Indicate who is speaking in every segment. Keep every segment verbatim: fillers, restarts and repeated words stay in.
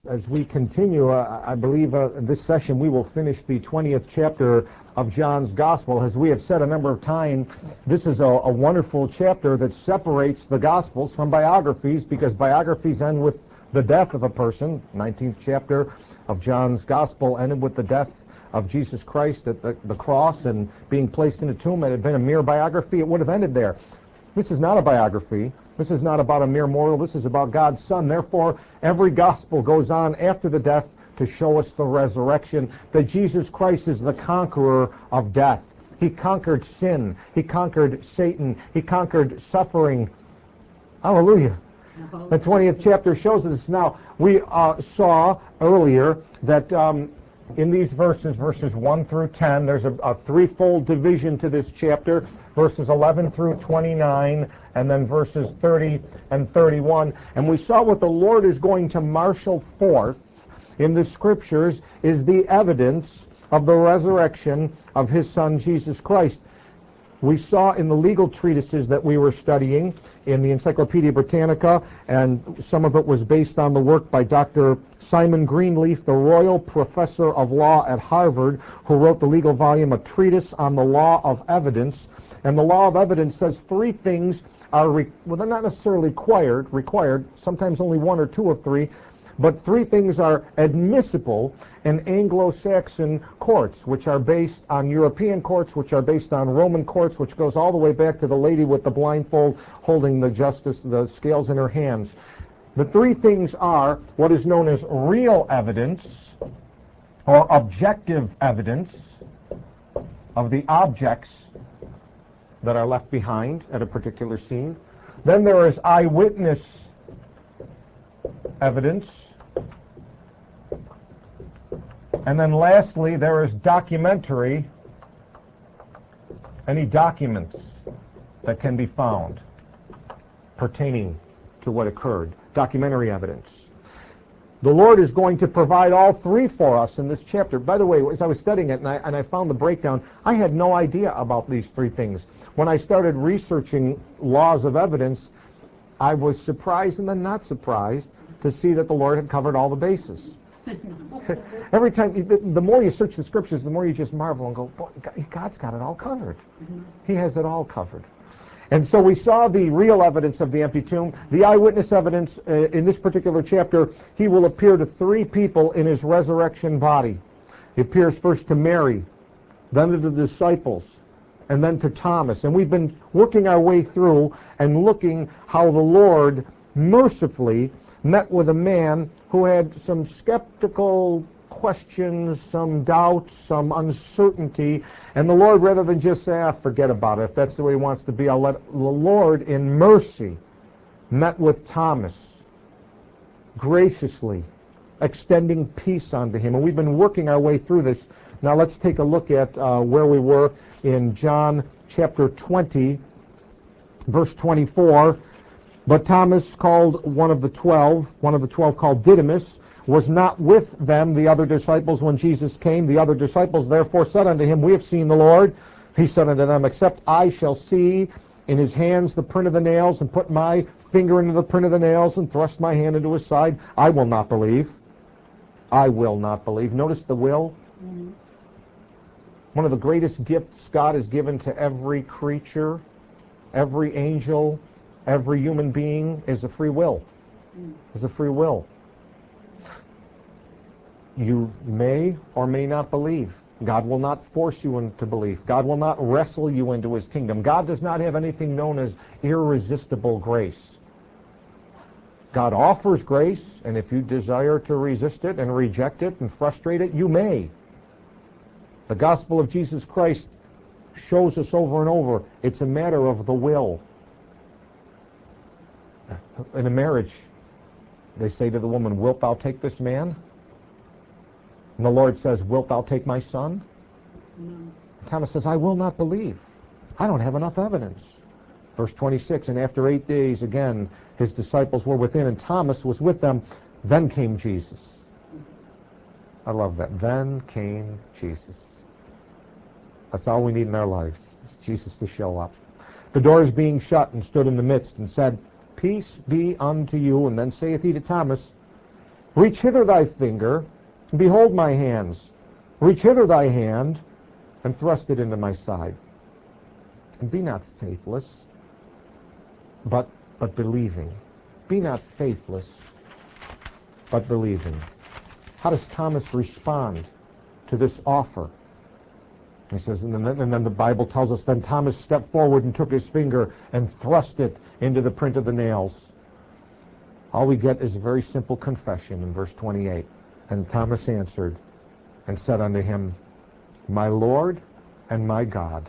Speaker 1: As we continue, uh, I believe uh, in this session we will finish the twentieth chapter of John's Gospel. As we have said a number of times, this is a, a wonderful chapter that separates the Gospels from biographies, because biographies end with the death of a person. nineteenth chapter of John's Gospel ended with the death of Jesus Christ at the, the cross and being placed in a tomb. It had been a mere biography, it would have ended there. This is not a biography. This is not about a mere mortal. This is about God's Son. Therefore, every gospel goes on after the death to show us the resurrection, that Jesus Christ is the conqueror of death. He conquered sin. He conquered Satan. He conquered suffering. Hallelujah. The twentieth chapter shows us. Now, we uh, saw earlier that um, in these verses, verses one through ten, there's a, a threefold division to this chapter. Verses eleven through twenty-nine, and then verses thirty and thirty-one. And we saw what the Lord is going to marshal forth in the Scriptures is the evidence of the resurrection of His Son, Jesus Christ. We saw in the legal treatises that we were studying in the Encyclopedia Britannica, and some of it was based on the work by Doctor Simon Greenleaf, the Royal Professor of Law at Harvard, who wrote the legal volume, A Treatise on the Law of Evidence. And the law of evidence says three things are, re- well, they're not necessarily required, required, sometimes only one or two of three, but three things are admissible in Anglo-Saxon courts, which are based on European courts, which are based on Roman courts, which goes all the way back to the lady with the blindfold holding the justice, the scales in her hands. The three things are what is known as real evidence, or objective evidence of the objects that are left behind at a particular scene. Then there is eyewitness evidence. And then lastly, there is documentary, any documents that can be found pertaining to what occurred. Documentary evidence. The Lord is going to provide all three for us in this chapter. By the way, as I was studying it and I, and I found the breakdown, I had no idea about these three things. When I started researching laws of evidence, I was surprised and then not surprised to see that the Lord had covered all the bases. Every time, the, the more you search the Scriptures, the more you just marvel and go, boy, God's got it all covered. Mm-hmm. He has it all covered. And so we saw the real evidence of the empty tomb. The eyewitness evidence, uh, in this particular chapter, He will appear to three people in His resurrection body. He appears first to Mary, then to the disciples, and then to Thomas. And we've been working our way through and looking how the Lord mercifully met with a man who had some skeptical questions, some doubts, some uncertainty, and the Lord, rather than just say, ah, forget about it, if that's the way He wants to be, I'll let the Lord in mercy met with Thomas, graciously extending peace unto him. And we've been working our way through this. Now let's take a look at uh, where we were in John chapter twenty, verse twenty-four. But Thomas, called one of the twelve, one of the twelve called Didymus, was not with them, the other disciples, when Jesus came. The other disciples therefore said unto him, We have seen the Lord. He said unto them, Except I shall see in His hands the print of the nails, and put my finger into the print of the nails, and thrust my hand into His side, I will not believe. I will not believe. Notice the will. Mm-hmm. One of the greatest gifts God has given to every creature, every angel, every human being is a free will. Mm. Is a free will. You may or may not believe. God will not force you into belief. God will not wrestle you into His kingdom. God does not have anything known as irresistible grace. God offers grace, and if you desire to resist it and reject it and frustrate it, you may. The gospel of Jesus Christ shows us over and over, it's a matter of the will. In a marriage, they say to the woman, Wilt thou take this man? And the Lord says, Wilt thou take my son? No. Thomas says, I will not believe. I don't have enough evidence. Verse twenty-six, and after eight days, again, His disciples were within, and Thomas was with them. Then came Jesus. I love that. Then came Jesus. That's all we need in our lives, is Jesus to show up. The doors being shut, and stood in the midst, and said, Peace be unto you. And then saith He to Thomas, Reach hither thy finger, and behold my hands. Reach hither thy hand, and thrust it into my side. And be not faithless, but, but believing. Be not faithless, but believing. How does Thomas respond to this offer? He says, and then, and then the Bible tells us, then Thomas stepped forward and took his finger and thrust it into the print of the nails. All we get is a very simple confession in verse twenty-eight. And Thomas answered and said unto him, My Lord and my God.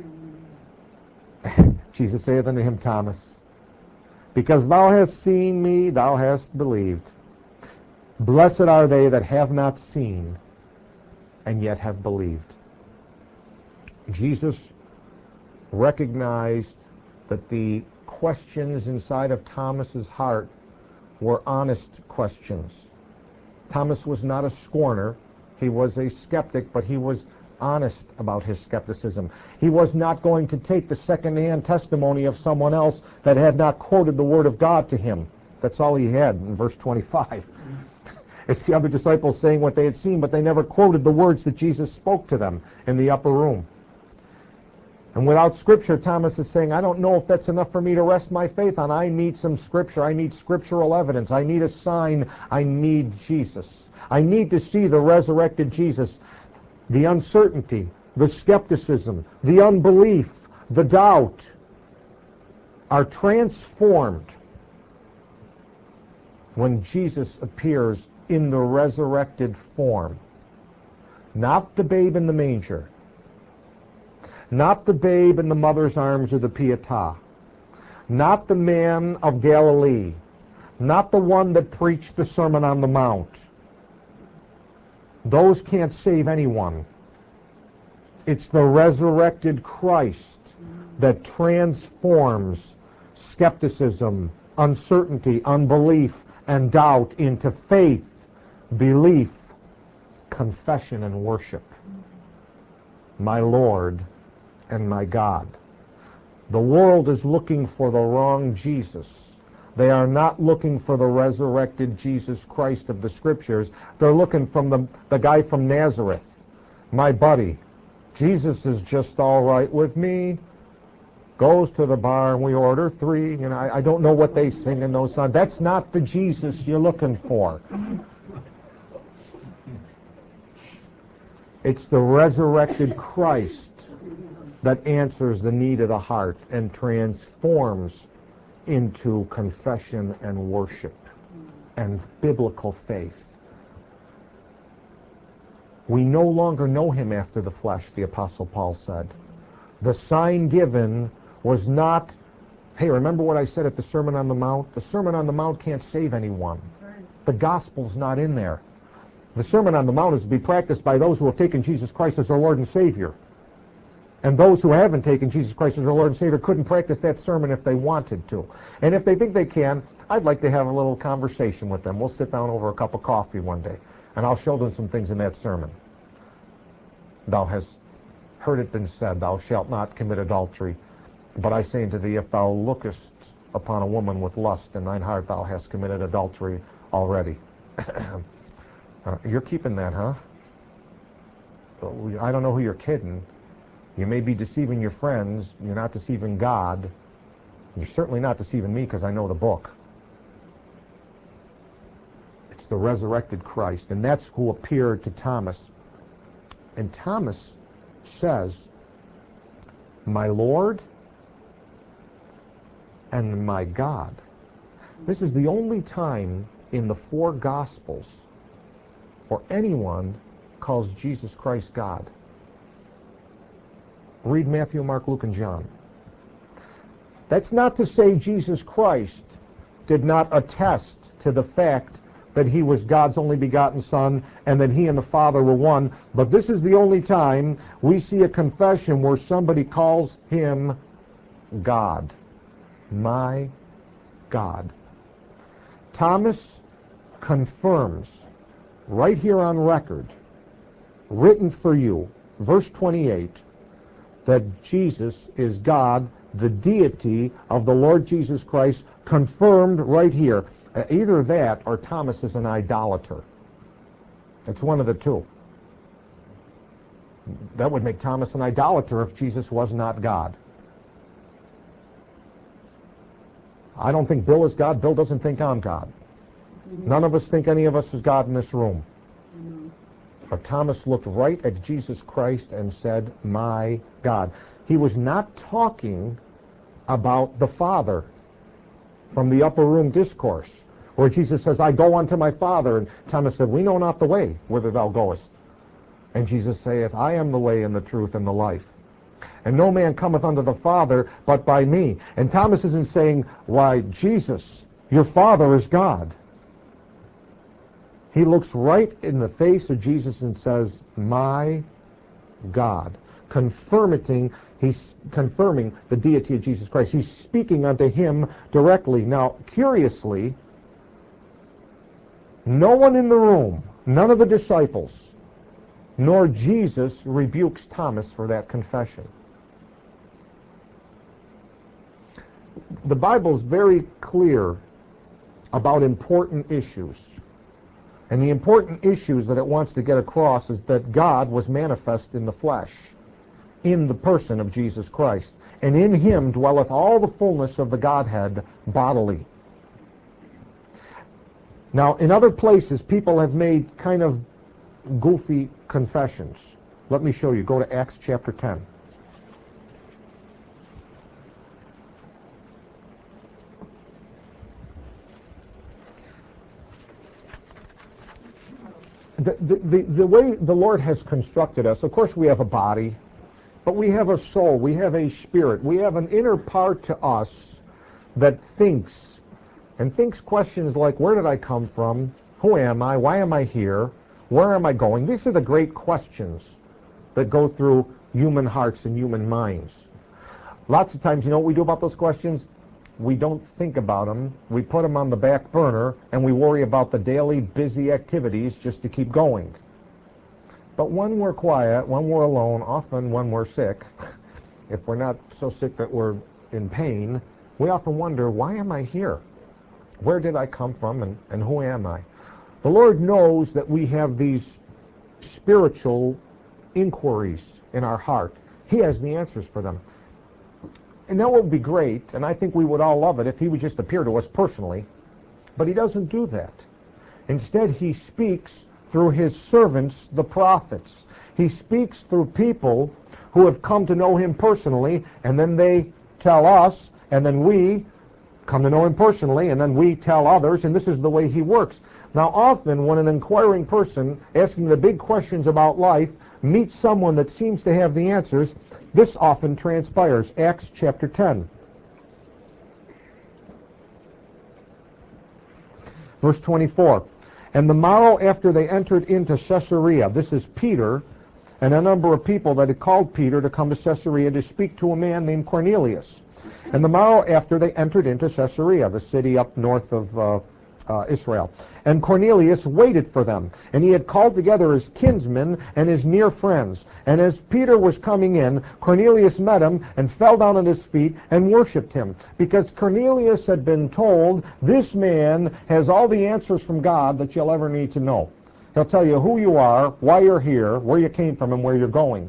Speaker 1: Jesus saith unto him, Thomas, because thou hast seen me, thou hast believed. Blessed are they that have not seen and yet have believed. Jesus recognized that the questions inside of Thomas's heart were honest questions. Thomas was not a scorner. He was a skeptic, but he was honest about his skepticism. He was not going to take the second-hand testimony of someone else that had not quoted the Word of God to him. That's all he had in verse twenty-five. It's the other disciples saying what they had seen, but they never quoted the words that Jesus spoke to them in the upper room. And without Scripture, Thomas is saying, I don't know if that's enough for me to rest my faith on. I need some Scripture. I need scriptural evidence. I need a sign. I need Jesus. I need to see the resurrected Jesus. The uncertainty, the skepticism, the unbelief, the doubt are transformed when Jesus appears in the resurrected form. Not the babe in the manger. Not the babe in the mother's arms or the pietà. Not the man of Galilee. Not the one that preached the Sermon on the Mount. Those can't save anyone. It's the resurrected Christ that transforms skepticism, uncertainty, unbelief, and doubt into faith, belief, confession, and worship. My Lord and my God. The world is looking for the wrong Jesus. They are not looking for the resurrected Jesus Christ of the Scriptures. They're looking from the, the guy from Nazareth, my buddy. Jesus is just all right with me. Goes to the bar and we order three. You know, I, I don't know what they sing in those songs. That's not the Jesus you're looking for. It's the resurrected Christ that answers the need of the heart and transforms into confession and worship and biblical faith. We no longer know him after the flesh, the Apostle Paul said. The sign given was not, hey, remember what I said at the Sermon on the Mount? The Sermon on the Mount can't save anyone. The gospel's not in there. The Sermon on the Mount is to be practiced by those who have taken Jesus Christ as their Lord and Savior. And those who haven't taken Jesus Christ as their Lord and Savior couldn't practice that sermon if they wanted to. And if they think they can, I'd like to have a little conversation with them. We'll sit down over a cup of coffee one day, and I'll show them some things in that sermon. Thou hast heard it been said, thou shalt not commit adultery. But I say unto thee, if thou lookest upon a woman with lust in thine heart, thou hast committed adultery already. uh, you're keeping that, huh? I don't know who you're kidding. You may be deceiving your friends. You're not deceiving God. You're certainly not deceiving me because I know the book. It's the resurrected Christ, and that's who appeared to Thomas. And Thomas says, my Lord and my God. This is the only time in the four Gospels where anyone calls Jesus Christ God. Read Matthew, Mark, Luke, and John. That's not to say Jesus Christ did not attest to the fact that he was God's only begotten Son and that he and the Father were one, but this is the only time we see a confession where somebody calls him God. My God. Thomas confirms right here on record, written for you, verse twenty-eight, that Jesus is God, the deity of the Lord Jesus Christ, confirmed right here. Uh, either that or Thomas is an idolater. It's one of the two. That would make Thomas an idolater if Jesus was not God. I don't think Bill is God. Bill doesn't think I'm God. Mm-hmm. None of us think any of us is God in this room. Mm-hmm. But Thomas looked right at Jesus Christ and said, "My God." He was not talking about the Father from the upper room discourse, where Jesus says, "I go unto my Father." And Thomas said, "We know not the way whither thou goest." And Jesus saith, "I am the way and the truth and the life. And no man cometh unto the Father but by me." And Thomas isn't saying, "Why, Jesus, your Father is God." He looks right in the face of Jesus and says, "My God," confirming, he's confirming the deity of Jesus Christ. He's speaking unto him directly. Now, curiously, no one in the room, none of the disciples, nor Jesus rebukes Thomas for that confession. The Bible is very clear about important issues. And the important issues that it wants to get across is that God was manifest in the flesh, in the person of Jesus Christ. And in him dwelleth all the fullness of the Godhead bodily. Now, in other places, people have made kind of goofy confessions. Let me show you. Go to Acts chapter ten. The, the, the, the way the Lord has constructed us, of course we have a body, but we have a soul, we have a spirit, we have an inner part to us that thinks, and thinks questions like, where did I come from? Who am I? Why am I here? Where am I going? These are the great questions that go through human hearts and human minds. Lots of times, you know what we do about those questions? We don't think about them. We put them on the back burner, and we worry about the daily busy activities just to keep going. But when we're quiet, when we're alone, often when we're sick, if we're not so sick that we're in pain, we often wonder, why am I here? Where did I come from, and, and who am I? The Lord knows that we have these spiritual inquiries in our heart. He has the answers for them. And that would be great, and I think we would all love it if he would just appear to us personally. But he doesn't do that. Instead, he speaks through his servants, the prophets. He speaks through people who have come to know him personally, and then they tell us, and then we come to know him personally, and then we tell others, and this is the way he works. Now, often when an inquiring person asking the big questions about life meets someone that seems to have the answers, this often transpires. Acts chapter ten. Verse twenty-four. And the morrow after they entered into Caesarea, this is Peter and a number of people that had called Peter to come to Caesarea to speak to a man named Cornelius. And the morrow after they entered into Caesarea, the city up north of uh, uh, Israel. And Cornelius waited for them, and he had called together his kinsmen and his near friends. And as Peter was coming in, Cornelius met him and fell down at his feet and worshipped him, because Cornelius had been told, this man has all the answers from God that you'll ever need to know. He'll tell you who you are, why you're here, where you came from, and where you're going.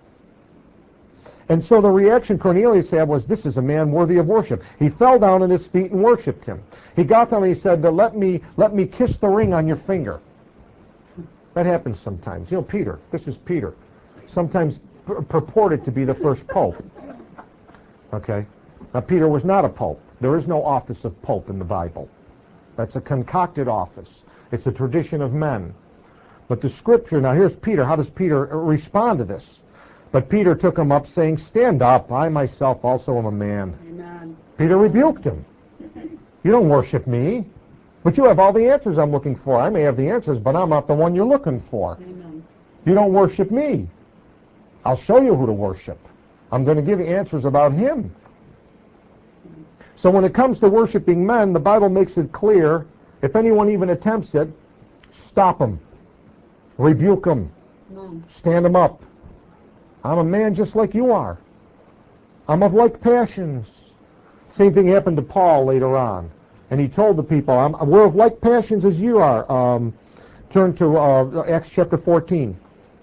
Speaker 1: And so the reaction Cornelius had was, this is a man worthy of worship. He fell down at his feet and worshipped him. He got down and he said, let me, let me kiss the ring on your finger. That happens sometimes. You know, Peter, this is Peter, sometimes pur- purported to be the first pope. Okay? Now, Peter was not a pope. There is no office of pope in the Bible. That's a concocted office. It's a tradition of men. But the scripture, now here's Peter. How does Peter respond to this? But Peter took him up, saying, stand up, I myself also am a man. Amen. Peter rebuked him. You don't worship me, but you have all the answers I'm looking for. I may have the answers, but I'm not the one you're looking for. Amen. You don't worship me. I'll show you who to worship. I'm going to give you answers about him. So when it comes to worshiping men, the Bible makes it clear, if anyone even attempts it, stop them. Rebuke them. Amen. Stand them up. I'm a man just like you are. I'm of like passions. Same thing happened to Paul later on. And he told the people, I'm, we're of like passions as you are. Um, turn to uh, Acts chapter fourteen.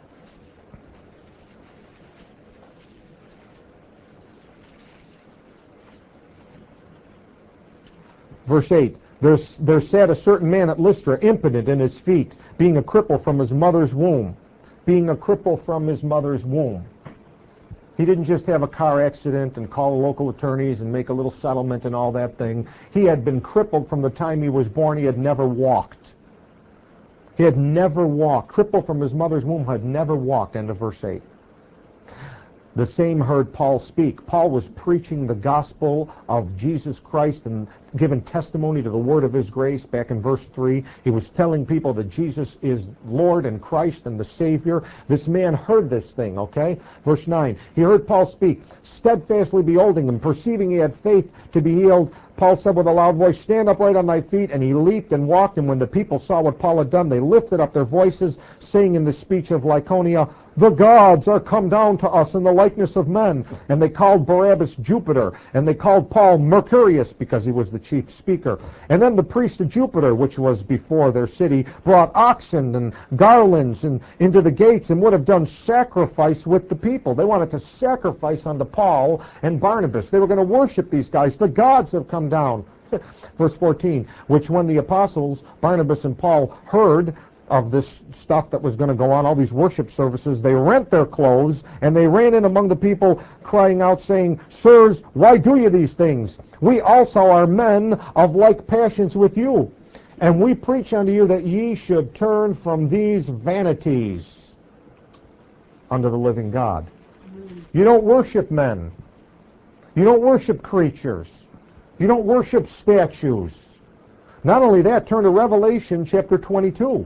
Speaker 1: Verse eight. There's, there sat a certain man at Lystra, impotent in his feet, being a cripple from his mother's womb. Being a cripple from his mother's womb. He didn't just have a car accident and call the local attorneys and make a little settlement and all that thing. He had been crippled from the time he was born. He had never walked. He had never walked. Crippled from his mother's womb, had never walked. End of verse eight. The same heard Paul speak. Paul was preaching the gospel of Jesus Christ and giving testimony to the word of his grace back in verse three. He was telling people that Jesus is Lord and Christ and the Savior. This man heard this thing, okay? Verse nine. He heard Paul speak, steadfastly beholding him, perceiving he had faith to be healed. Paul said with a loud voice, stand upright on thy feet. And he leaped and walked. And when the people saw what Paul had done, they lifted up their voices, saying in the speech of Lycaonia, the gods are come down to us in the likeness of men. And they called Barabbas Jupiter, and they called Paul Mercurius, because he was the chief speaker. And then the priest of Jupiter, which was before their city, brought oxen and garlands and into the gates, and would have done sacrifice with the people. They wanted to sacrifice unto Paul and Barnabas. They were going to worship these guys. The gods have come down. Verse fourteen, which when the apostles, Barnabas and Paul, heard of this stuff that was going to go on, all these worship services, they rent their clothes, and they ran in among the people, crying out, saying, sirs, why do you these things? We also are men of like passions with you, and we preach unto you that ye should turn from these vanities unto the living God. You don't worship men. You don't worship creatures. You don't worship statues. Not only that, turn to Revelation chapter twenty-two.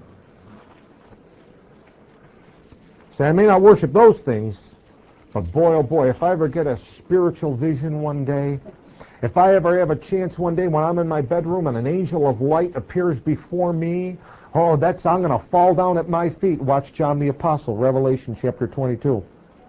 Speaker 1: Say, I may not worship those things, but boy, oh boy, if I ever get a spiritual vision one day, if I ever have a chance one day when I'm in my bedroom and an angel of light appears before me, oh, that's, I'm going to fall down at my feet. Watch John the Apostle, Revelation chapter twenty-two.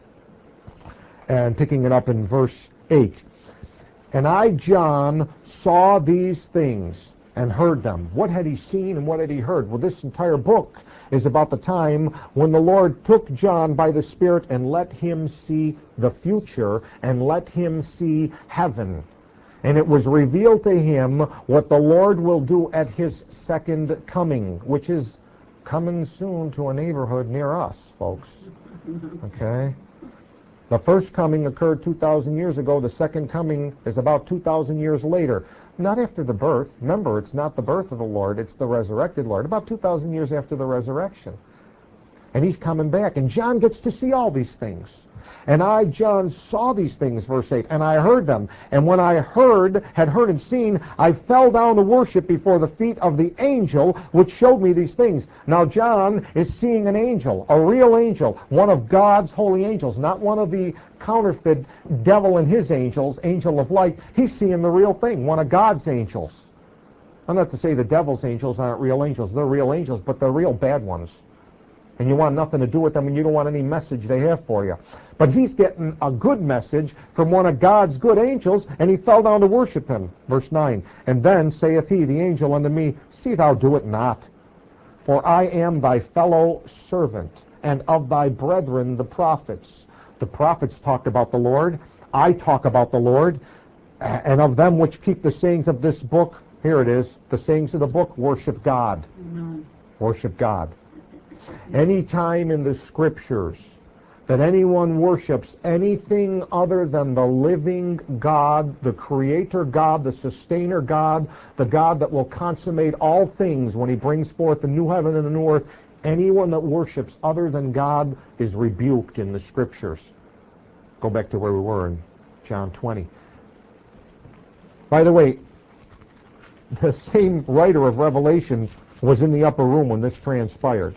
Speaker 1: And picking it up in verse eight. And I, John, saw these things and heard them. What had he seen and what had he heard? Well, this entire book is about the time when the Lord took John by the Spirit and let him see the future and let him see heaven. And it was revealed to him what the Lord will do at his second coming, which is coming soon to a neighborhood near us, folks. Okay? The first coming occurred two thousand years ago. The second coming is about two thousand years later. Not after the birth. Remember, it's not the birth of the Lord, it's the resurrected Lord. About two thousand years after the resurrection. And he's coming back. And John gets to see all these things. And I, John, saw these things, verse eight, and I heard them. And when I heard, had heard and seen, I fell down to worship before the feet of the angel which showed me these things. Now John is seeing an angel, a real angel, one of God's holy angels, not one of the counterfeit devil and his angels, angel of light. He's seeing the real thing, one of God's angels. I'm not to say the devil's angels aren't real angels. They're real angels, but they're real bad ones. And you want nothing to do with them, and you don't want any message they have for you. But he's getting a good message from one of God's good angels, and he fell down to worship him. Verse nine, and then saith he, the angel, unto me, see thou do it not. For I am thy fellow servant, and of thy brethren the prophets. The prophets talked about the Lord. I talk about the Lord. And of them which keep the sayings of this book, here it is, the sayings of the book, worship God. Mm-hmm. Worship God. Any time in the Scriptures that anyone worships anything other than the living God, the Creator God, the Sustainer God, the God that will consummate all things when he brings forth the new heaven and the new earth, anyone that worships other than God is rebuked in the Scriptures. Go back to where we were in John twenty. By the way, the same writer of Revelation was in the upper room when this transpired.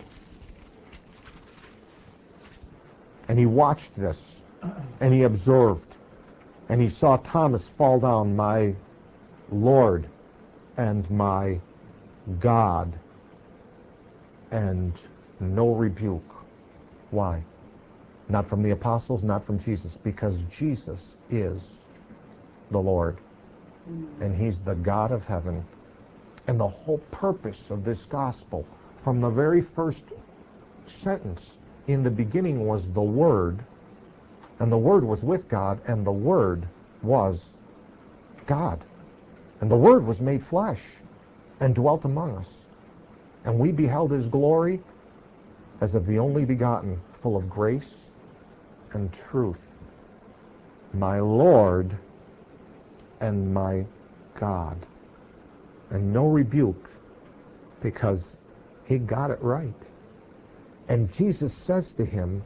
Speaker 1: And he watched this, and he observed, and he saw Thomas fall down, my Lord and my God, and no rebuke. Why? Not from the apostles, not from Jesus, because Jesus is the Lord. and He's the God of heaven. And the whole purpose of this gospel, from the very first sentence, in the beginning was the Word, and the Word was with God, and the Word was God. And the Word was made flesh and dwelt among us. And we beheld His glory as of the only begotten, full of grace and truth. My Lord and my God. And no rebuke, because he got it right. And Jesus says to him,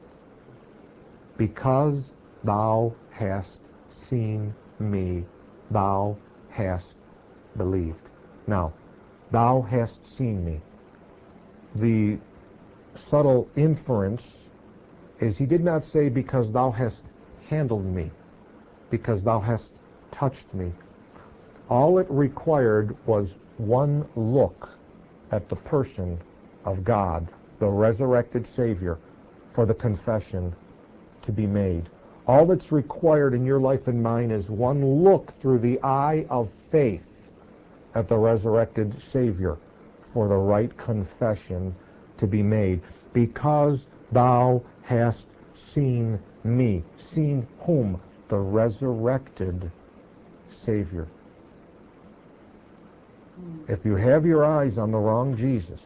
Speaker 1: because thou hast seen me, thou hast believed. Now, thou hast seen me. The subtle inference is he did not say, because thou hast handled me, because thou hast touched me. All it required was one look at the person of God, the resurrected Savior, for the confession to be made. All that's required in your life and mine is one look through the eye of faith at the resurrected Savior for the right confession to be made. Because thou hast seen me. Seen whom? The resurrected Savior. If you have your eyes on the wrong Jesus,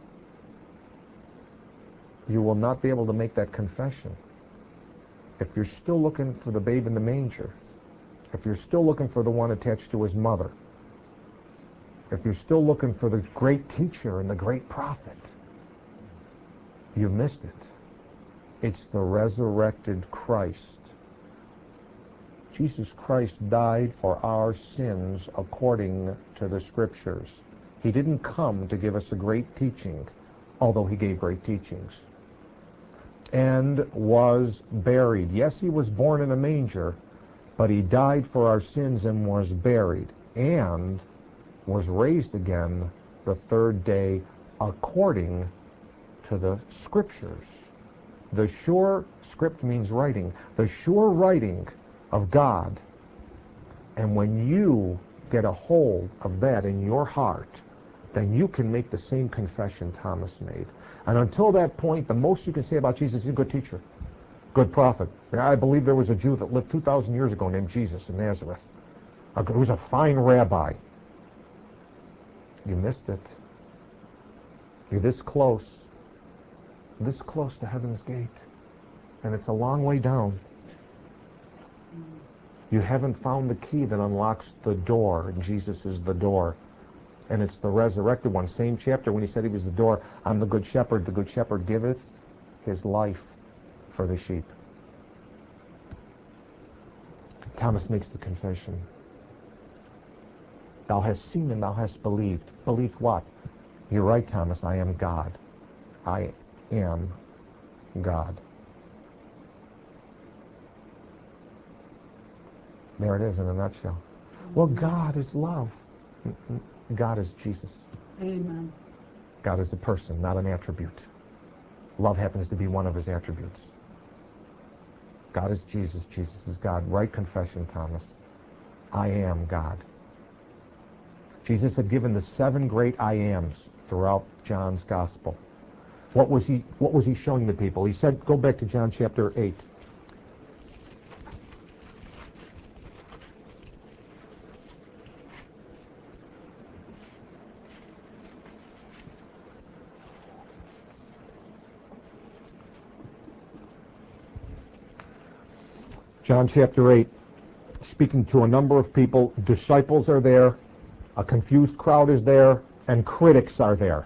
Speaker 1: you will not be able to make that confession. If you're still looking for the babe in the manger, if you're still looking for the one attached to his mother, if you're still looking for the great teacher and the great prophet, you've missed it. It's the resurrected Christ. Jesus Christ died for our sins according to the Scriptures. He didn't come to give us a great teaching, although he gave great teachings. And was buried. Yes, he was born in a manger, but he died for our sins and was buried, and was raised again the third day according to the Scriptures. The sure script means writing. The sure writing of God. And when you get a hold of that in your heart, then you can make the same confession Thomas made. And until that point, the most you can say about Jesus, he's a good teacher, good prophet. I believe there was a Jew that lived two thousand years ago named Jesus in Nazareth. He was a fine rabbi. You missed it. You're this close, this close to heaven's gate, and it's a long way down. You haven't found the key that unlocks the door, and Jesus is the door. And it's the resurrected one. Same chapter when he said he was the door. I'm the good shepherd. The good shepherd giveth his life for the sheep. Thomas makes the confession. Thou hast seen and thou hast believed. Believed what? You're right, Thomas. I am God. I am God. There it is in a nutshell. Well, God is love. God is Jesus.
Speaker 2: Amen.
Speaker 1: God is a person, not an attribute. Love happens to be one of his attributes. God is Jesus. Jesus is God. Right confession, Thomas. I am God. Jesus had given the seven great I ams throughout John's Gospel. What was he, what was he showing the people? He said, go back to John chapter eight. John chapter eight, speaking to a number of people. Disciples are there, a confused crowd is there, and critics are there.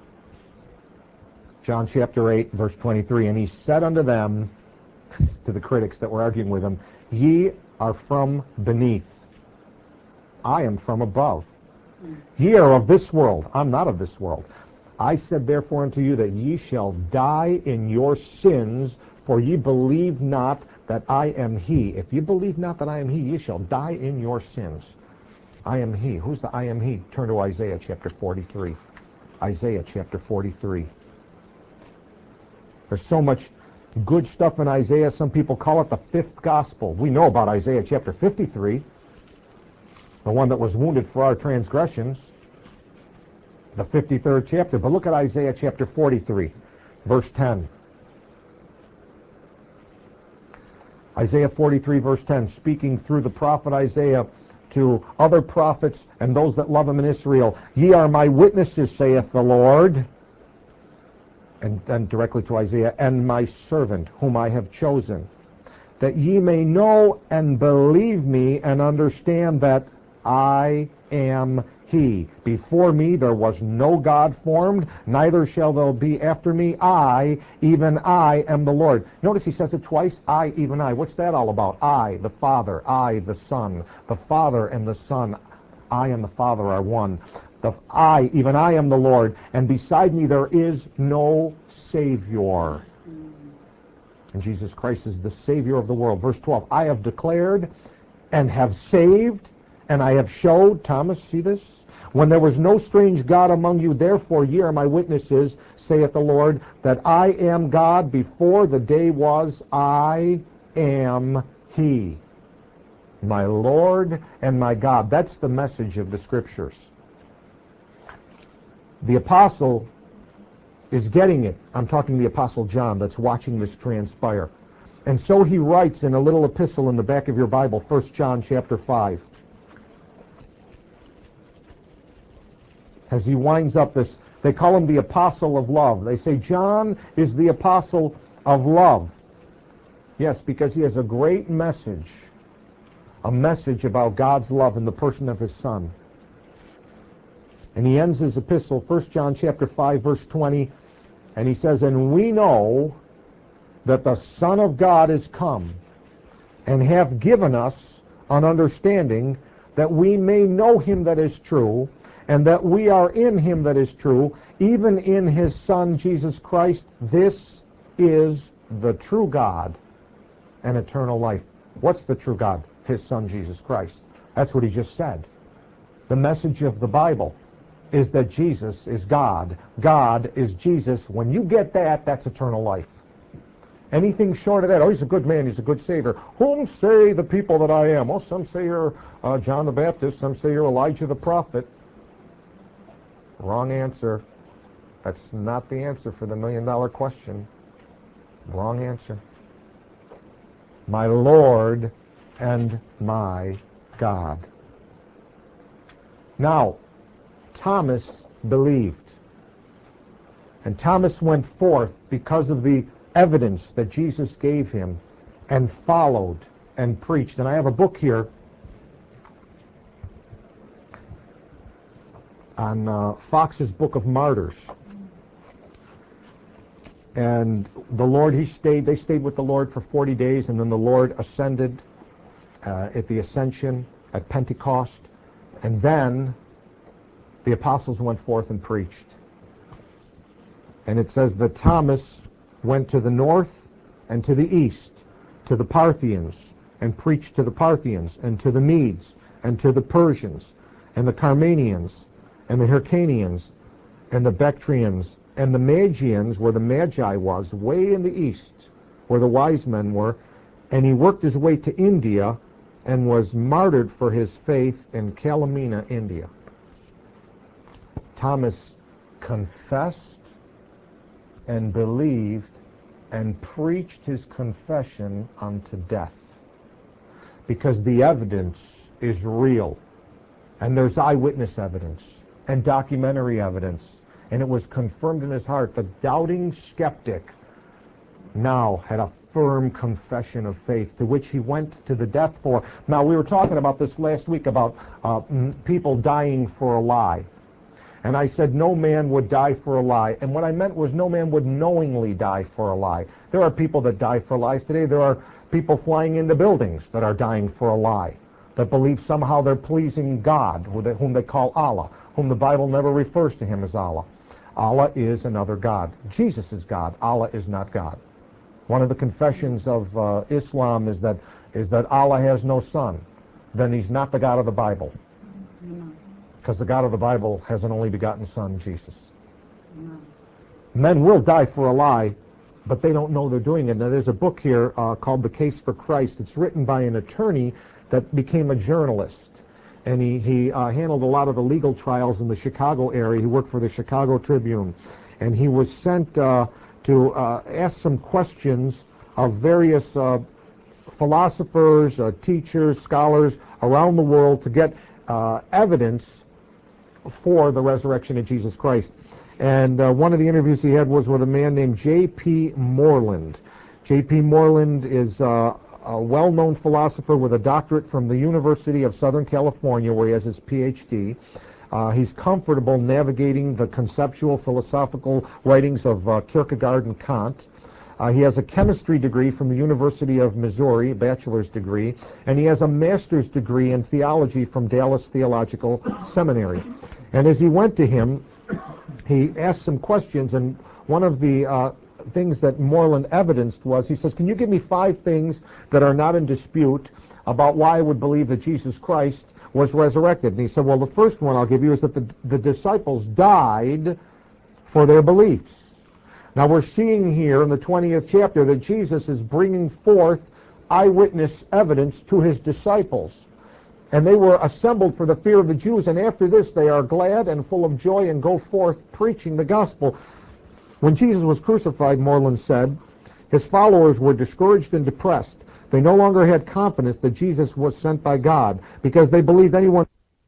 Speaker 1: John chapter eight, verse twenty-three, and he said unto them, to the critics that were arguing with him, ye are from beneath, I am from above. Ye are of this world, I'm not of this world. I said therefore unto you that ye shall die in your sins, for ye believe not that I am he. If you believe not that I am he, ye shall die in your sins. I am he. Who's the I am he? Turn to Isaiah chapter forty-three. Isaiah chapter forty-three. There's so much good stuff in Isaiah. Some people call it the fifth gospel. We know about Isaiah chapter fifty-three. the one that was wounded for our transgressions, the fifty-third chapter. But look at Isaiah chapter forty-three, verse ten. Isaiah forty-three, verse ten, speaking through the prophet Isaiah to other prophets and those that love him in Israel. Ye are my witnesses, saith the Lord. And then directly to Isaiah, and my servant, whom I have chosen, that ye may know and believe me and understand that I am He. Before me there was no God formed, neither shall there be after me. I, even I, am the Lord. Notice he says it twice, I, even I. What's that all about? I, the Father, I, the Son. The Father and the Son, I and the Father are one. The I, even I, am the Lord, and beside me there is no Savior. And Jesus Christ is the Savior of the world. Verse twelve, I have declared and have saved, and I have showed, Thomas, see this? When there was no strange God among you, therefore ye are my witnesses, saith the Lord, that I am God. Before the day was, I am He. My Lord and my God. That's the message of the Scriptures. The apostle is getting it. I'm talking the Apostle John that's watching this transpire. And so he writes in a little epistle in the back of your Bible, First John chapter five. As he winds up this, they call him the apostle of love. They say John is the apostle of love. Yes, because he has a great message, a message about God's love in the person of his Son. And he ends his epistle, First John chapter five, verse twenty, and he says, and we know that the Son of God is come, and hath given us an understanding, that we may know him that is true, and that we are in him that is true, even in his Son Jesus Christ. This is the true God and eternal life. What's the true God? His Son Jesus Christ. That's what he just said. The message of the Bible is that Jesus is God. God is Jesus. When you get that, that's eternal life. Anything short of that, oh, he's a good man, he's a good Savior. Whom say the people that I am? Well, some say you're uh, John the Baptist, some say you're Elijah the prophet. Wrong answer. That's not the answer for the million dollar question. Wrong answer. My Lord and my God. Now, Thomas believed. And Thomas went forth because of the evidence that Jesus gave him and followed and preached. And I have a book here on uh, Fox's Book of Martyrs. And the Lord, he stayed, they stayed with the Lord for forty days, and then the Lord ascended uh, at the ascension at Pentecost. And then the apostles went forth and preached. And it says that Thomas went to the north and to the east, to the Parthians, and preached to the Parthians, and to the Medes, and to the Persians, and the Carmanians, and the Hyrcanians, and the Bactrians, and the Magians, where the Magi was, way in the east, where the wise men were. And he worked his way to India and was martyred for his faith in Kalamina, India. Thomas confessed and believed and preached his confession unto death, because the evidence is real, and there's eyewitness evidence and documentary evidence, and it was confirmed in his heart. The doubting skeptic now had a firm confession of faith, to which he went to the death for. Now, we were talking about this last week, about uh, people dying for a lie. And I said no man would die for a lie. And what I meant was no man would knowingly die for a lie. There are people that die for lies today. There are people flying into buildings that are dying for a lie, that believe somehow they're pleasing God, whom they call Allah, whom the Bible never refers to him as Allah. Allah is another God. Jesus is God. Allah is not God. One of the confessions of uh, Islam is that is that Allah has no son. Then he's not the God of the Bible. Because the God of the Bible has an only begotten Son, Jesus. Amen. Men will die for a lie, but they don't know they're doing it. Now, there's a book here uh, called The Case for Christ. It's written by an attorney that became a journalist. and he, he uh, handled a lot of the legal trials in the Chicago area. He worked for the Chicago Tribune, and he was sent uh, to uh, ask some questions of various uh, philosophers, uh, teachers, scholars around the world to get uh, evidence for the resurrection of Jesus Christ. And uh, one of the interviews he had was with a man named J P Moreland. J P Moreland is uh, a well-known philosopher with a doctorate from the University of Southern California, where he has his P H D. Uh, he's comfortable navigating the conceptual philosophical writings of uh, Kierkegaard and Kant. Uh, he has a chemistry degree from the University of Missouri, a bachelor's degree, and he has a master's degree in theology from Dallas Theological Seminary. And as he went to him, he asked some questions, and one of the uh, things that Moreland evidenced was, he says, can you give me five things that are not in dispute about why I would believe that Jesus Christ was resurrected? And he said, well, the first one I'll give you is that the, the disciples died for their beliefs. Now we're seeing here in the twentieth chapter that Jesus is bringing forth eyewitness evidence to his disciples. And they were assembled for the fear of the Jews, and after this they are glad and full of joy and go forth preaching the gospel. When Jesus was crucified, Moreland said, his followers were discouraged and depressed. They no longer had confidence that Jesus was sent by God, because they believed anyone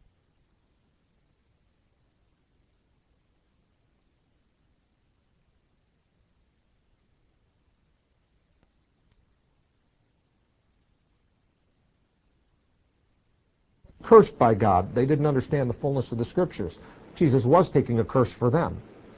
Speaker 1: cursed by God. They didn't understand the fullness of the Scriptures. Jesus was taking a curse for them.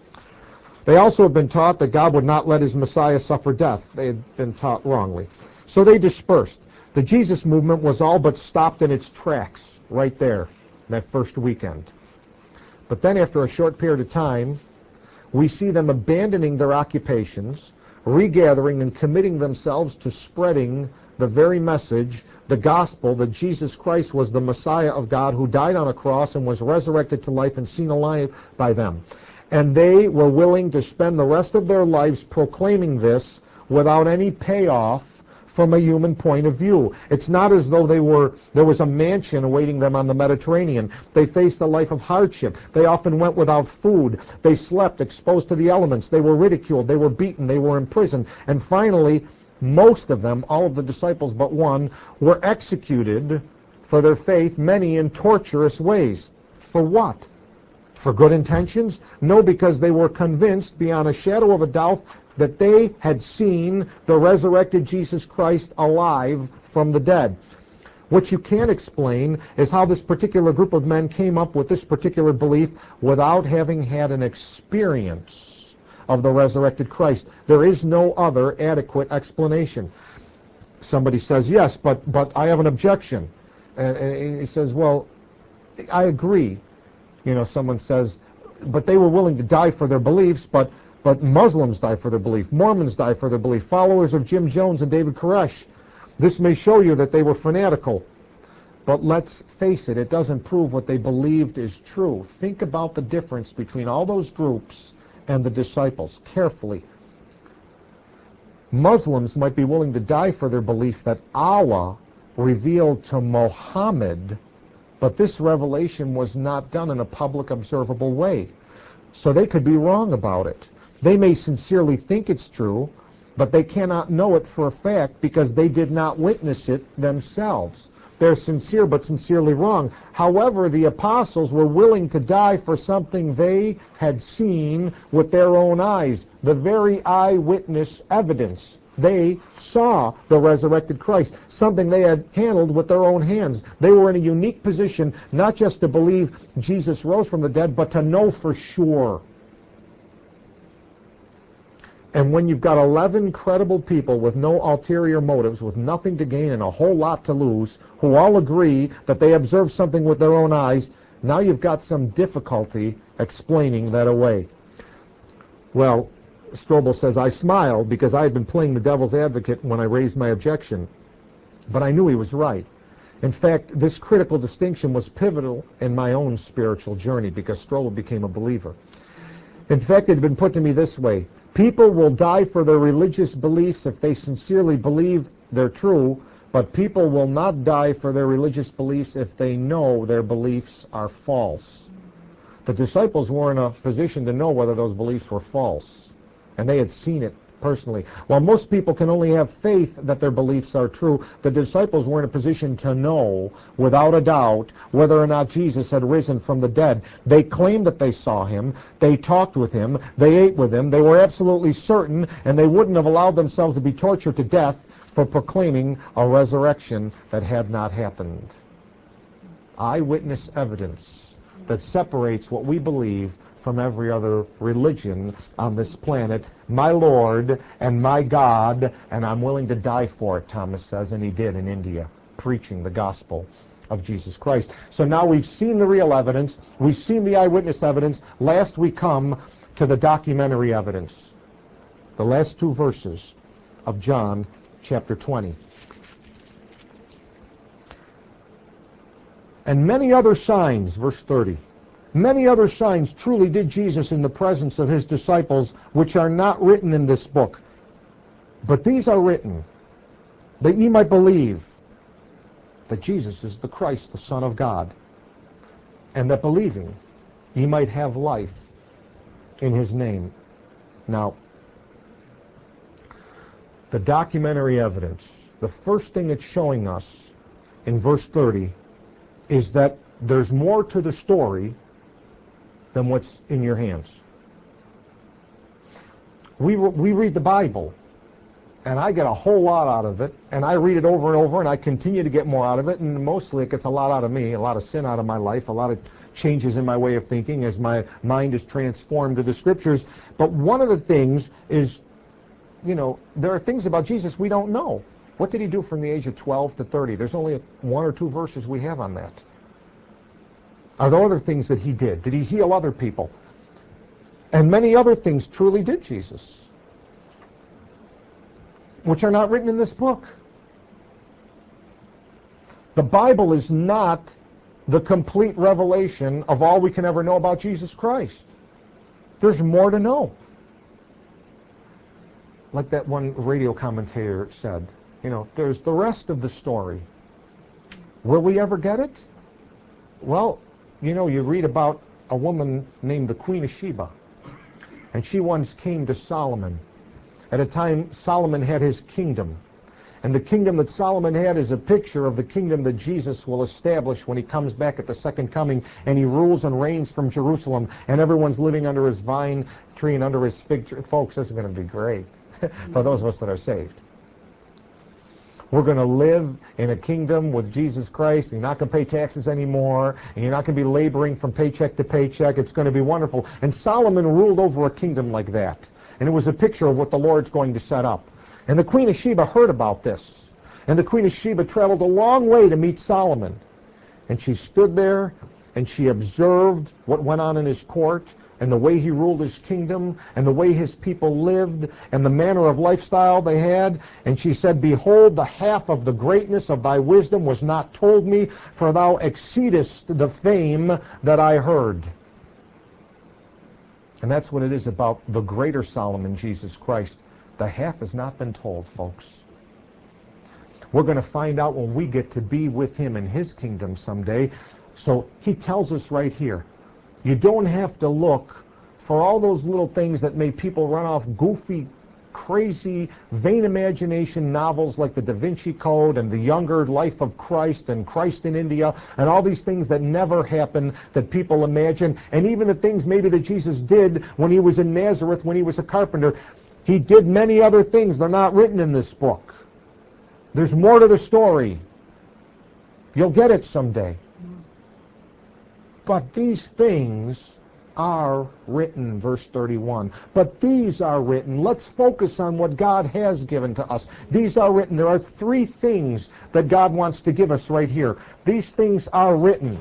Speaker 1: They also had been taught that God would not let his Messiah suffer death. They had been taught wrongly. So they dispersed. The Jesus movement was all but stopped in its tracks right there, that first weekend. But then after a short period of time, we see them abandoning their occupations, regathering and committing themselves to spreading the very message, the gospel, that Jesus Christ was the Messiah of God who died on a cross and was resurrected to life and seen alive by them. And they were willing to spend the rest of their lives proclaiming this without any payoff from a human point of view. It's not as though they were there was a mansion awaiting them on the Mediterranean. They faced a life of hardship. They often went without food. They slept exposed to the elements. They were ridiculed. They were beaten. They were imprisoned. And finally, most of them, all of the disciples but one, were executed for their faith, many in torturous ways. For what? For good intentions? No, because they were convinced beyond a shadow of a doubt that they had seen the resurrected Jesus Christ alive from the dead. What you can't explain is how this particular group of men came up with this particular belief without having had an experience of the resurrected Christ. There is no other adequate explanation. Somebody says, yes, but, but I have an objection. And, and he says, well, I agree. You know, someone says, but they were willing to die for their beliefs, but but Muslims die for their belief, Mormons die for their belief, followers of Jim Jones and David Koresh. This may show you that they were fanatical, but let's face it, it doesn't prove what they believed is true. Think about the difference between all those groups and the disciples carefully. Muslims might be willing to die for their belief that Allah revealed to Muhammad, but this revelation was not done in a public observable way. So they could be wrong about it. They may sincerely think it's true, but they cannot know it for a fact because they did not witness it themselves. They're sincere but sincerely wrong. However, the apostles were willing to die for something they had seen with their own eyes, the very eyewitness evidence. They saw the resurrected Christ, something they had handled with their own hands. They were in a unique position, not just to believe Jesus rose from the dead, but to know for sure. And when you've got eleven credible people with no ulterior motives, with nothing to gain and a whole lot to lose, who all agree that they observed something with their own eyes, now you've got some difficulty explaining that away. Well, Strobel says, I smiled because I had been playing the devil's advocate when I raised my objection, but I knew he was right. In fact, this critical distinction was pivotal in my own spiritual journey because Strobel became a believer. In fact, it had been put to me this way: people will die for their religious beliefs if they sincerely believe they're true, But people will not die for their religious beliefs if they know their beliefs are false. The disciples were in a position to know whether those beliefs were false, and they had seen it personally. While most people can only have faith that their beliefs are true, the disciples were in a position to know, without a doubt, whether or not Jesus had risen from the dead. They claimed that they saw him, they talked with him, they ate with him, they were absolutely certain, and they wouldn't have allowed themselves to be tortured to death for proclaiming a resurrection that had not happened. Eyewitness evidence that separates what we believe from every other religion on this planet. My Lord and my God, and I'm willing to die for it, Thomas says, and he did in India, preaching the gospel of Jesus Christ. So now we've seen the real evidence, we've seen the eyewitness evidence. Last we come to the documentary evidence. The last two verses of John chapter twenty. And many other signs, verse thirty. Many other signs truly did Jesus in the presence of his disciples, which are not written in this book. But these are written, that ye might believe that Jesus is the Christ, the Son of God, and that believing ye might have life in his name. Now, the documentary evidence, the first thing it's showing us in verse thirty is that there's more to the story than what's in your hands. We, we read the Bible, and I get a whole lot out of it, and I read it over and over, and I continue to get more out of it, and mostly it gets a lot out of me, a lot of sin out of my life, a lot of changes in my way of thinking as my mind is transformed to the Scriptures. But one of the things is, you know, there are things about Jesus we don't know. What did he do from the age of twelve to thirty? There's only one or two verses we have on that. Are there other things that he did? Did he heal other people? And many other things truly did Jesus, which are not written in this book. The Bible is not the complete revelation of all we can ever know about Jesus Christ. There's more to know. Like that one radio commentator said, you know, there's the rest of the story. Will we ever get it? Well, you know, you read about a woman named the Queen of Sheba, and she once came to Solomon at a time Solomon had his kingdom. And the kingdom that Solomon had is a picture of the kingdom that Jesus will establish when he comes back at the second coming, and he rules and reigns from Jerusalem, and everyone's living under his vine tree and under his fig tree. Folks, this is going to be great for those of us that are saved. We're going to live in a kingdom with Jesus Christ. You're not going to pay taxes anymore, and you're not going to be laboring from paycheck to paycheck. It's going to be wonderful. And Solomon ruled over a kingdom like that. And it was a picture of what the Lord's going to set up. And the Queen of Sheba heard about this. And the Queen of Sheba traveled a long way to meet Solomon. And she stood there, and she observed what went on in his court, and the way he ruled his kingdom, and the way his people lived, and the manner of lifestyle they had. And she said, Behold, the half of the greatness of thy wisdom was not told me, for thou exceedest the fame that I heard. And that's what it is about the greater Solomon, Jesus Christ. The half has not been told, folks. We're going to find out when we get to be with him in his kingdom someday. So he tells us right here, you don't have to look for all those little things that made people run off goofy, crazy, vain imagination novels like the Da Vinci Code and The Younger Life of Christ and Christ in India and all these things that never happened that people imagine, and even the things maybe that Jesus did when he was in Nazareth, when he was a carpenter. He did many other things. They're not written in this book. There's more to the story. You'll get it someday. But these things are written, verse thirty-one. But these are written. Let's focus on what God has given to us. These are written. There are three things that God wants to give us right here. These things are written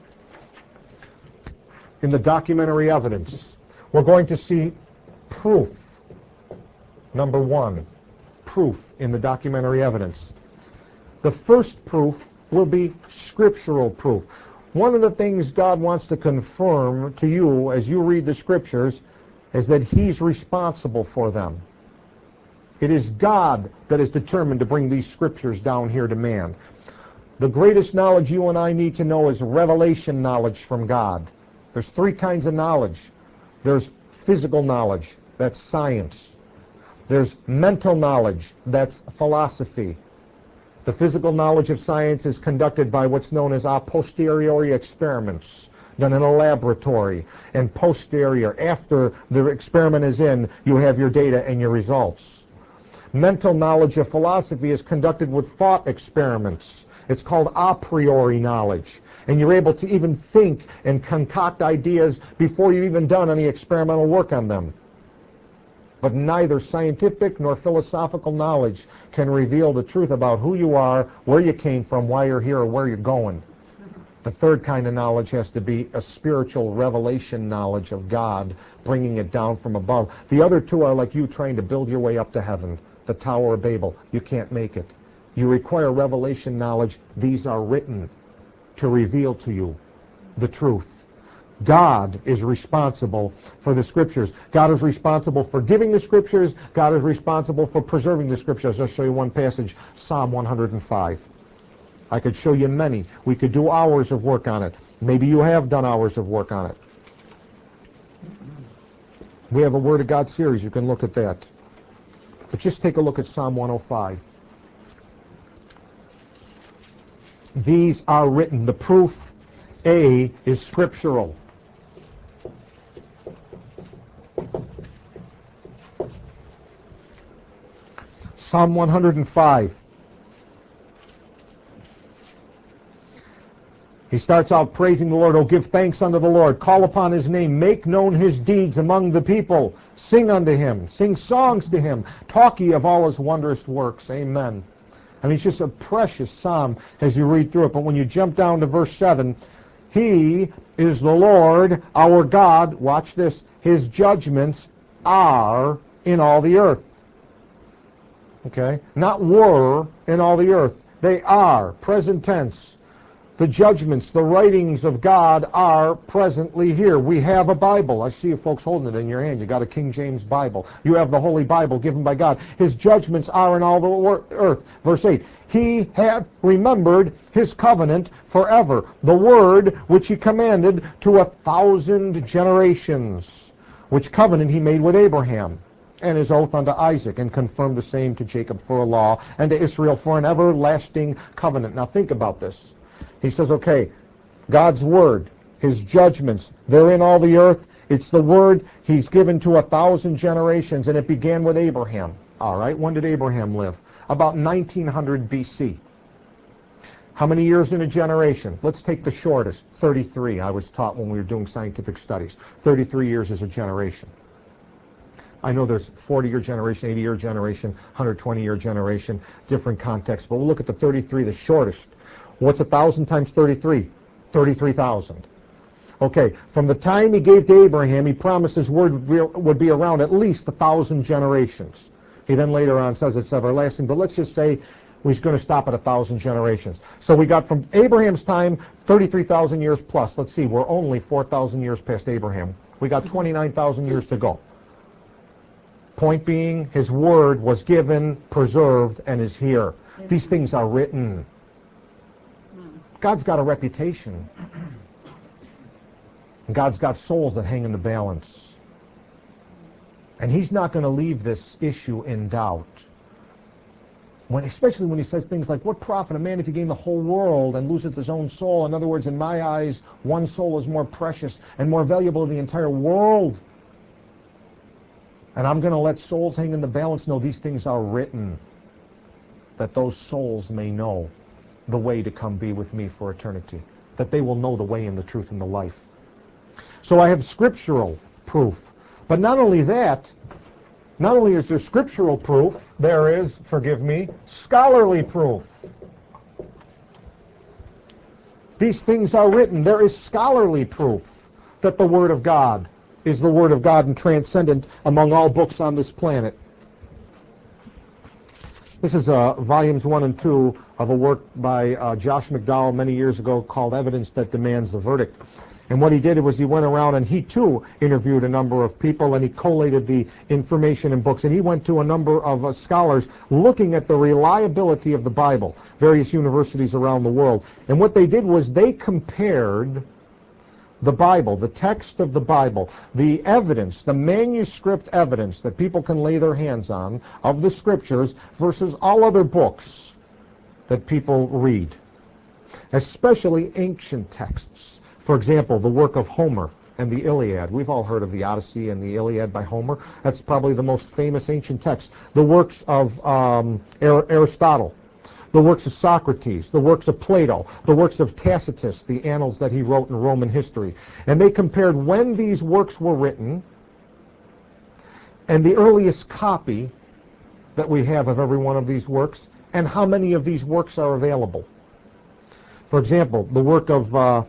Speaker 1: in the documentary evidence. We're going to see proof. Number one, proof in the documentary evidence. The first proof will be scriptural proof. One of the things God wants to confirm to you as you read the Scriptures is that he's responsible for them. It is God that is determined to bring these scriptures down here to man. The greatest knowledge you and I need to know is revelation knowledge from God. There's three kinds of knowledge. There's physical knowledge, that's science. There's mental knowledge, that's philosophy. The physical knowledge of science is conducted by what's known as a posteriori experiments, done in a laboratory. And posterior, after the experiment is in, you have your data and your results. Mental knowledge of philosophy is conducted with thought experiments. It's called a priori knowledge. And you're able to even think and concoct ideas before you've even done any experimental work on them. But neither scientific nor philosophical knowledge can reveal the truth about who you are, where you came from, why you're here, or where you're going. The third kind of knowledge has to be a spiritual revelation knowledge of God, bringing it down from above. The other two are like you trying to build your way up to heaven, the Tower of Babel. You can't make it. You require revelation knowledge. These are written to reveal to you the truth. God is responsible for the Scriptures. God is responsible for giving the Scriptures. God is responsible for preserving the Scriptures. I'll show you one passage, Psalm one hundred five. I could show you many. We could do hours of work on it. Maybe you have done hours of work on it. We have a Word of God series. You can look at that. But just take a look at Psalm one oh five. These are written. The proof, A, is scriptural. Psalm one hundred five. He starts out praising the Lord. Oh, give thanks unto the Lord. Call upon his name. Make known his deeds among the people. Sing unto him. Sing songs to him. Talk ye of all his wondrous works. Amen. I mean, it's just a precious psalm as you read through it. But when you jump down to verse seven, he is the Lord our God. Watch this. His judgments are in all the earth. Okay? Not were in all the earth. They are. Present tense. The judgments, the writings of God are presently here. We have a Bible. I see you folks holding it in your hand. You got a King James Bible. You have the Holy Bible given by God. His judgments are in all the earth. Verse eight. He hath remembered his covenant forever, the word which he commanded to a thousand generations, which covenant he made with Abraham, and his oath unto Isaac, and confirmed the same to Jacob for a law, and to Israel for an everlasting covenant. Now think about this. He says, okay, God's word, his judgments, they're in all the earth. It's the word he's given to a thousand generations, and it began with Abraham. All right, when did Abraham live? About nineteen hundred B C. How many years in a generation? Let's take the shortest, thirty-three. I was taught when we were doing scientific studies. thirty-three years is a generation. I know there's forty-year generation, eighty-year generation, one hundred twenty-year generation, different contexts, but we'll look at the thirty-three, the shortest. What's a thousand times thirty-three? thirty-three thousand. Okay, from the time he gave to Abraham, he promised his word would be, would be around at least a thousand generations. He then later on says it's everlasting, but let's just say we're going to stop at a thousand generations. So we got from Abraham's time, thirty-three thousand years plus. Let's see, we're only four thousand years past Abraham. We got twenty-nine thousand years to go. Point being, his word was given, preserved, and is here. These things are written. God's got a reputation. God's got souls that hang in the balance. And he's not going to leave this issue in doubt. When, especially when he says things like, what profit a man if he gain the whole world and loseth his own soul? In other words, in my eyes, one soul is more precious and more valuable than the entire world. And I'm going to let souls hang in the balance. No, these things are written that those souls may know the way to come be with me for eternity, that they will know the way and the truth and the life. So I have scriptural proof. But not only that, not only is there scriptural proof, there is, forgive me, scholarly proof. These things are written. There is scholarly proof that the Word of God is the Word of God and transcendent among all books on this planet. This is uh, volumes one and two of a work by uh, Josh McDowell many years ago called Evidence That Demands the Verdict. And what he did was he went around and he too interviewed a number of people, and he collated the information in books. And he went to a number of uh, scholars looking at the reliability of the Bible, various universities around the world. And what they did was they compared the Bible, the text of the Bible, the evidence, the manuscript evidence that people can lay their hands on of the Scriptures versus all other books that people read, especially ancient texts. For example, the work of Homer and the Iliad. We've all heard of the Odyssey and the Iliad by Homer. That's probably the most famous ancient text. The works of um, Aristotle, the works of Socrates, the works of Plato, the works of Tacitus, the annals that he wrote in Roman history. And they compared when these works were written and the earliest copy that we have of every one of these works and how many of these works are available. For example, the work of uh,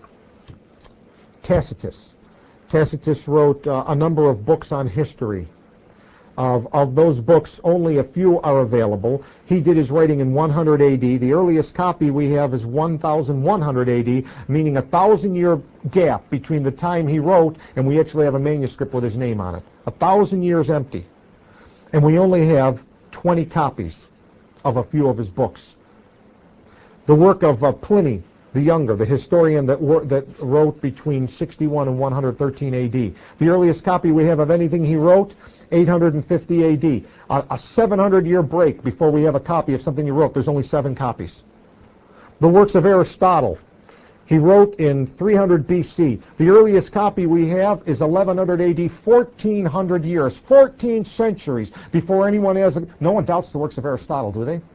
Speaker 1: Tacitus. Tacitus wrote uh, a number of books on history. Of, of those books, only a few are available. He did his writing in one hundred A D. The earliest copy we have is one thousand one hundred A D, meaning a thousand-year gap between the time he wrote and we actually have a manuscript with his name on it. A thousand years empty. And we only have twenty copies of a few of his books. The work of uh, Pliny the Younger, the historian that, wor- that wrote between sixty-one and one hundred thirteen A D. The earliest copy we have of anything he wrote, eight hundred fifty A D. A, a seven hundred year break before we have a copy of something he wrote. There's only seven copies. The works of Aristotle. He wrote in three hundred B C. The earliest copy we have is eleven hundred A D, fourteen hundred years, fourteen centuries before anyone has... A, no one doubts the works of Aristotle, do they?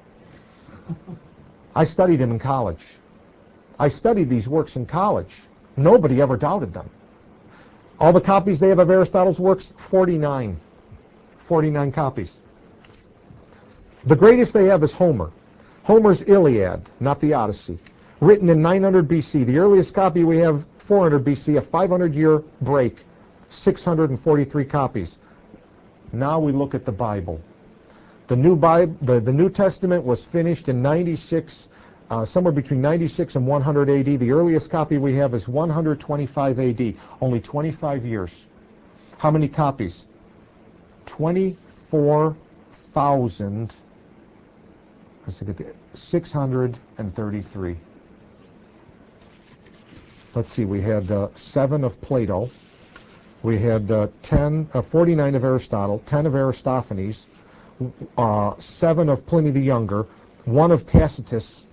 Speaker 1: I studied him in college. I studied these works in college. Nobody ever doubted them. All the copies they have of Aristotle's works, forty-nine. forty-nine copies. The greatest they have is Homer. Homer's Iliad, not the Odyssey, written in nine hundred B C. The earliest copy we have, four hundred B C, a five hundred year break, six hundred forty-three copies. Now we look at the Bible. The New Bible, the, the New Testament was finished in ninety-six, uh, somewhere between ninety-six and one hundred A D. The earliest copy we have is one hundred twenty-five A D, only twenty-five years. How many copies? twenty-four thousand six hundred thirty-three. Let's see, we had uh, seven of Plato, we had uh, ten, uh, forty-nine of Aristotle, ten of Aristophanes, uh, seven of Pliny the Younger, one of Tacitus,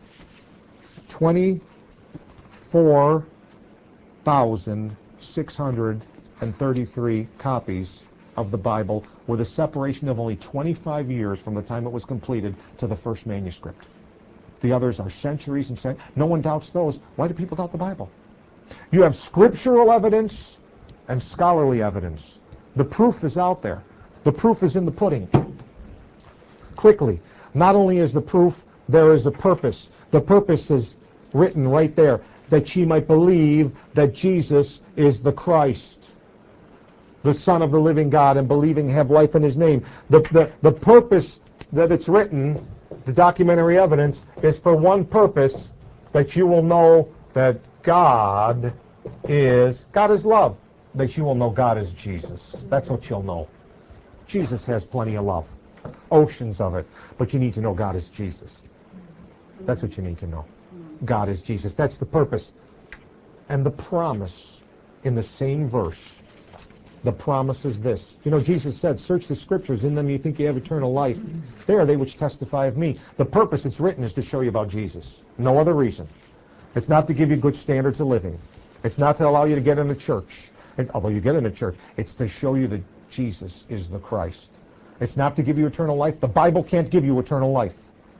Speaker 1: twenty-four thousand six hundred thirty-three copies of the Bible, with a separation of only twenty-five years from the time it was completed to the first manuscript. The others are centuries and centuries. No one doubts those. Why do people doubt the Bible? You have scriptural evidence and scholarly evidence. The proof is out there. The proof is in the pudding. Quickly, not only is the proof, there is a purpose. The purpose is written right there, that ye might believe that Jesus is the Christ, the Son of the living God, and believing have life in his name. The, the, the purpose that it's written, the documentary evidence, is for one purpose, that you will know that God is, God is love, that you will know God is Jesus. That's what you'll know. Jesus has plenty of love, oceans of it, but you need to know God is Jesus. That's what you need to know. God is Jesus. That's the purpose. And the promise in the same verse, the promise is this. You know, Jesus said, search the scriptures, in them you think you have eternal life. They are they which testify of me. The purpose it's written is to show you about Jesus. No other reason. It's not to give you good standards of living. It's not to allow you to get in a church. And, although you get in a church, it's to show you that Jesus is the Christ. It's not to give you eternal life. The Bible can't give you eternal life.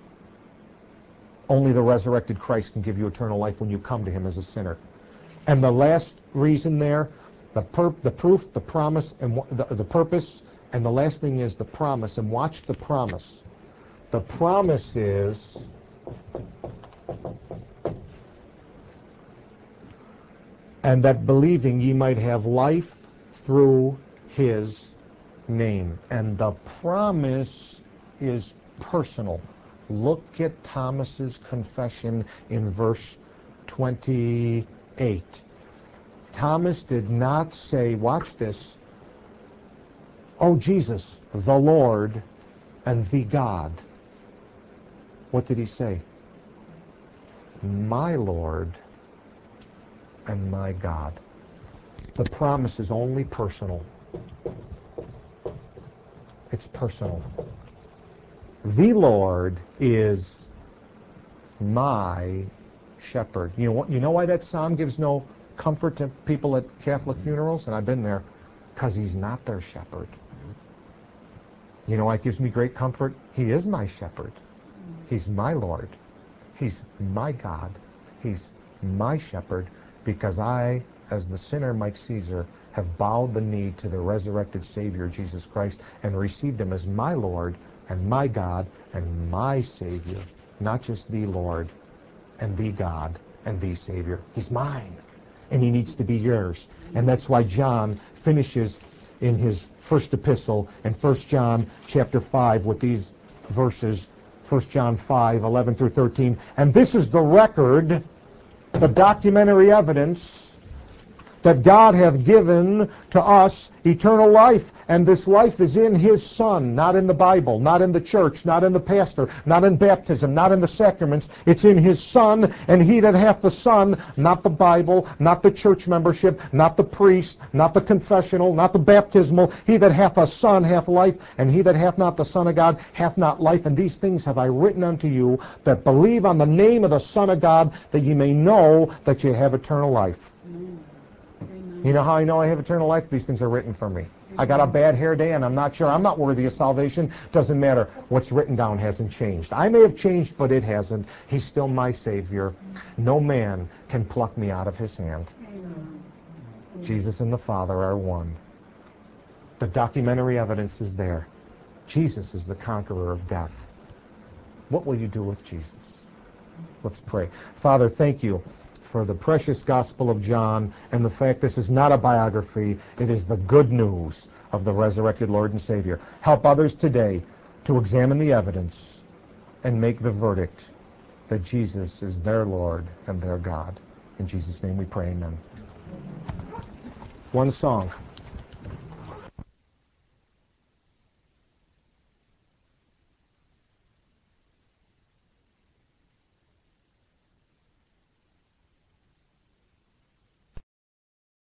Speaker 1: Only the resurrected Christ can give you eternal life when you come to him as a sinner. And the last reason there, the, pur- the proof, the promise, and w- the, the purpose, and the last thing is the promise. And watch the promise. The promise is and that believing ye might have life through his name. And the promise is personal. Look at Thomas's confession in verse twenty-eight. Thomas did not say, watch this, "Oh Jesus, the Lord and the God." What did he say? "My Lord and my God." The promise is only personal. It's personal. The Lord is my shepherd. You know what? You know why that psalm gives no comfort to people at Catholic funerals? And I've been there. Because he's not their shepherd. You know why it gives me great comfort? He is my shepherd. He's my Lord. He's my God. He's my shepherd, because I, as the sinner Mike Caesar, have bowed the knee to the resurrected Savior, Jesus Christ, and received him as my Lord and my God and my Savior. Not just the Lord and the God and the Savior. He's mine. And he needs to be yours. And that's why John finishes in his first epistle in First John chapter five with these verses, First John five, eleven through thirteen. And this is the record, the documentary evidence, that God hath given to us eternal life, and this life is in his Son, not in the Bible, not in the church, not in the pastor, not in baptism, not in the sacraments. It's in his Son, and he that hath the Son, not the Bible, not the church membership, not the priest, not the confessional, not the baptismal. He that hath a Son hath life, and he that hath not the Son of God hath not life. And these things have I written unto you that believe on the name of the Son of God, that ye may know that ye have eternal life. You know how I know I have eternal life? These things are written for me. I got a bad hair day and I'm not sure. I'm not worthy of salvation. Doesn't matter. What's written down hasn't changed. I may have changed, but it hasn't. He's still my Savior. No man can pluck me out of his hand. Jesus and the Father are one. The documentary evidence is there. Jesus is the conqueror of death. What will you do with Jesus? Let's pray. Father, thank you for the precious Gospel of John and the fact this is not a biography. It is the good news of the resurrected Lord and Savior. Help others today to examine the evidence and make the verdict that Jesus is their Lord and their God. In Jesus' name we pray, amen. One song.